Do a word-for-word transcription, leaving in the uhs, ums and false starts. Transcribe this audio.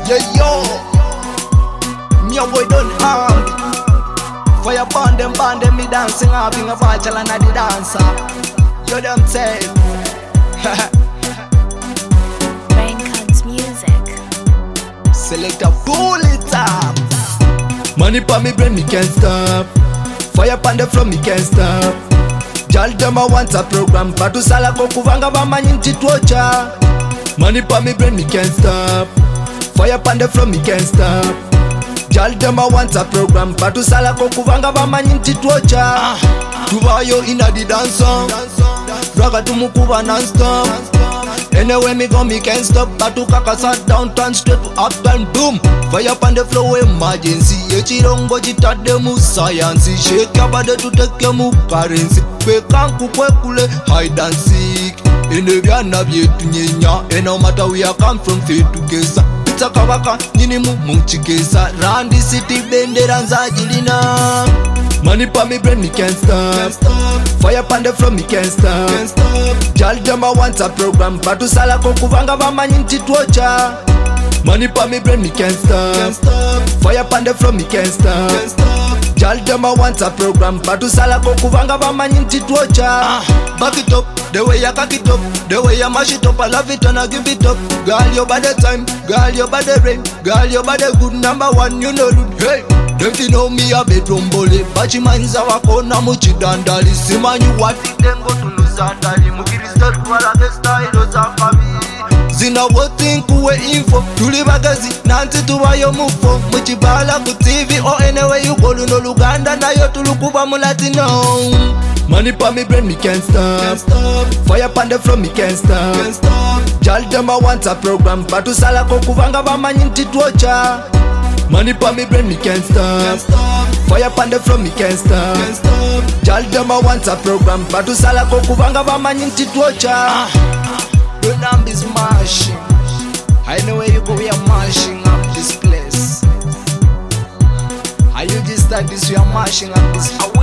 Yeah, yo, me a boy don't harm. Fire band them, band them, me dancing, having a bachelor and the dancer. You them say Raincoat's music. select a pull it up. Money pa me brain, me can't stop. Fire pan the floor, me can't stop. Jal them a want a program. Patu sala kokuvanga bamanyi ntitwocha. Money pa me brain, me can't stop. Fire pan the floor, me can't stop. Jal them a want a program. Patu sala kokuvanga bamanyi ntitwocha. Tubayo inna the dance song. Raga tumukuba non-stop. Anyway me go, me can't stop. Patu kaka sat down, turn straight to uptown, boom. Fire pan the flow, emergency. Echirongo chitade mu science. Shake your body to take your mu currency. Pekanku kwekule hide and seek. Ene byana byetu nyenya. And no matter we are come from, faith together. Pizza kabaka nini mu muchikesa. Round the city bendera nzajilina. Money pa me brain, me can't stop. Can't stop. Fire pan the floor, me can't stop. Can't stop. Jal them a want a program. Patu sala kokuvanga bamanyi ntitwocha. Money pa me brain, me can't stop. Can't stop. Fire pan the floor, me can't stop. Can't stop. Jal them a want a program. Patu sala kokuvanga bamanyi ntitwocha. Back it up, the way you cock it up, the way you mash it up, I love it and I give it up. Girl, your body time, girl, your body rain, girl, your body good, number one, you know good. Hey, don't you know me a bedroom bully? Bachi manza wako na muchidandali. Simanyi wati dengo tunuzandali. Mukirizda tuwala gesta ilo za kabi. Zina wotin kuwe info, tuli bagazi, nanti tuwayo mufo. Muchibala ku T V or anywhere you go, luno Luganda na yo tulukuba mulatino. Money pa me brain, me can't stop. Can't stop. Fire pan the floor, me can't stop. Can't stop. Jal them a want a program. Patu sala kokuvanga bamanyi ntitwocha. Money pa me brain, me can't stop. Can't stop. Fire pan the floor, me can't stop. Can't stop. Jal them a want a program. Patu sala kokuvanga bamanyi ntitwocha. The number is mashing. I know where you go, we are mashing up this place. Are you just like this? We are mashing up this.